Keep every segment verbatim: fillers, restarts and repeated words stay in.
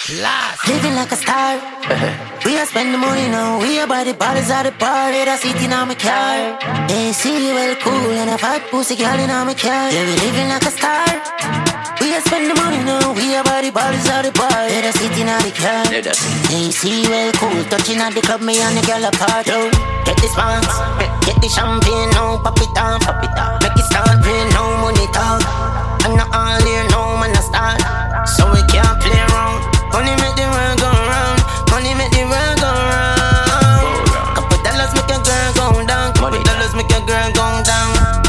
Last. Living like a star. We are spend the money now. We are buy the bottles at the bar. They are sitting on my car. They see you well cool and a fat pussy girl in on my car. Yeah, we living like a star. We are spend the money now. We are buy the bottles at the bar. They are sitting on the car. They see you well cool touching at the club. Me and the girl apart. Yo, get this bounce, get the champagne now. Pop it down, pop it down. Make it start rain now. Money talk. I'm not all here now. Man, I start. So we can't play around. Money make the world go round. Money make the world go round. Couple dollars make a girl go down. Couple dollars make a girl go down.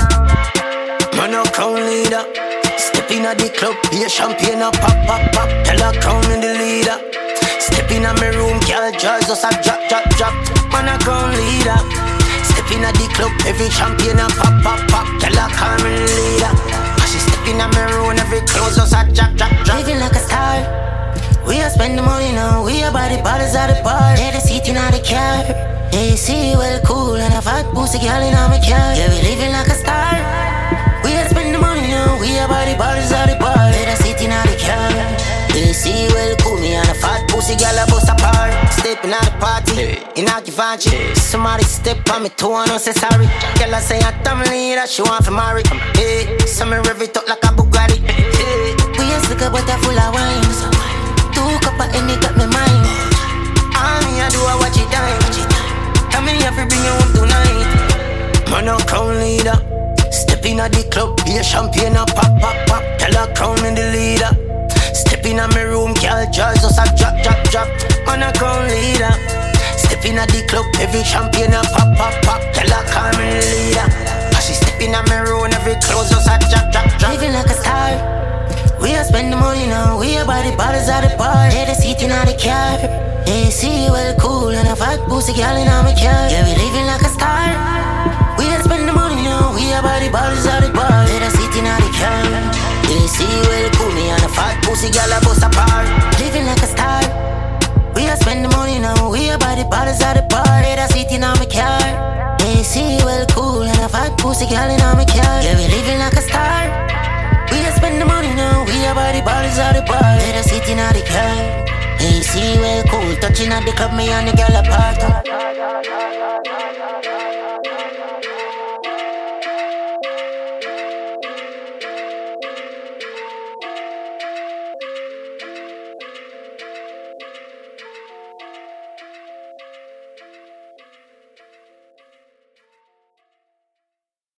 Man a crown leader. Step in at the club, be a champagne a pop, pop, pop. Tell her crown in the leader. Step in at my room, girl jazz just a drop, drop, drop. Man a crown leader. Step in at the club, every champagne a pop, pop, pop. Tell her crown in the leader. She step in at my room, every clothes just a drop, drop, drop. Living like a star. We are spend the money now, we are buy the bottles at the bar. They are sitting on the car. They see you well cool and a fat pussy girl in on my car. Yeah, we living like a star. We are spend the money now, we are buy the bottles at the bar. They are sitting on the car. They see you well cool, me and a fat pussy girl a bust apart. Stepping at the party, in a Givenchy. Somebody step on me toe and I say sorry. Girl I say I'm family that she want to marry. Hey, some me rev it up like a Bugatti. Hey, we a stick up with a full of wine. Two cup of any got me mind. All me I do I watch it die. Tell me if you bring you home tonight. Man a crown leader. Step in at the club, be a champagne a pop, pop, pop. Tell her crown in the leader. Step in at my room, girl jazz just a drop, drop, drop. Man a crown leader. Step in at the club, every champagne a pop, pop, pop. Tell her crown in the leader. As she step in at my room, every clothes just a drop, drop, drop. Living like a star. We are spend the money now, we are buy the bottles at the bar. They are sitting on the car. They see you well cool and a fat pussy girl in on my car. Yeah, we living like a star. We are spend the money now, we are buy the bottles at the bar. They are sitting on the car. They see you well cool, me and a fat pussy girl a bust apart. Living like a star. We are spend the money now, we are buy the bottles at the bar. They are sitting on my car. They see you well cool and a fat pussy girl in on my car. Yeah, we living like a star. We a spend the money now, we a buy the bottles at the bar. They are sitting at the car. They see you well cool, touching at the club, me and the girl apart.